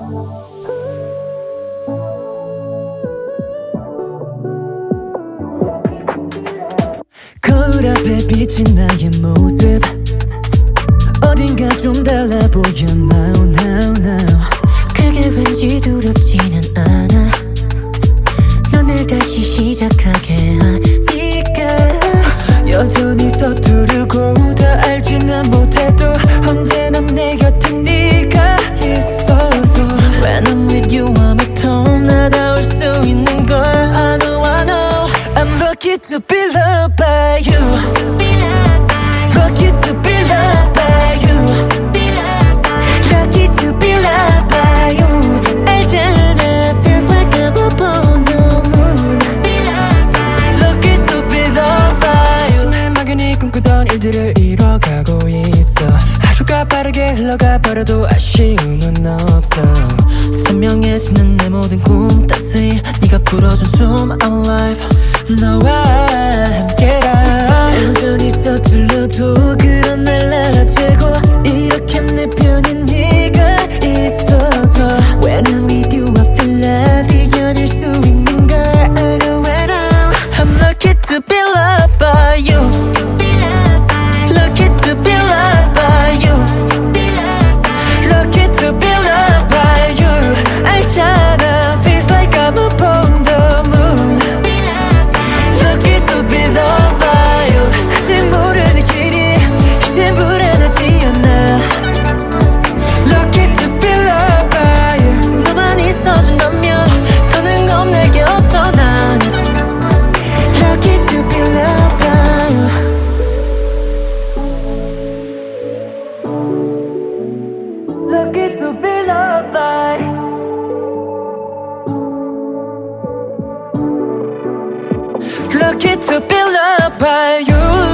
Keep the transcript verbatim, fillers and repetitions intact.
거울 앞에 비친 나의 모습 어딘가 좀 달라 보여 now now now 그게 왠지 두렵지는 않아 넌 다시 시작하게 하니까 여전히 서투르고 다 알지는 못해도 언제나 내 곁에 네가 있어서 When I'm with you I'm at home 나다울 수 있는 걸 I know I know I'm lucky to be loved by you Lucky to be loved by you Lucky to be loved by you 알잖아 feels like I'm up on the moon Lucky to be loved by you 내 막연히 꿈꾸던 일들을 이뤄가고 있어 하루가 빠르게 흘러가 버려도 아쉬움은 없어 선명해지는 내 모든 꿈 따스히 네가 불어준 숨 I'm alive 너와 함께라 여전히 서툴러도 그런 날 알아채고 이렇게 내 편에 네가 있어서 When I'm with you I feel love 이겨낼 수 있는 걸 I know I know I'm lucky to be loved by you Lucky to be loved by you Lucky to be loved by you 알잖아 feels like I'm up on the moon Lucky to be loved by you 아직 모르는 길이 이젠 불안하지 않아 Lucky to be loved by you 너만 있어준다면 더는 겁 내게 없어 난 Lucky to be loved by you Lucky to be loved by you Lucky to be loved by you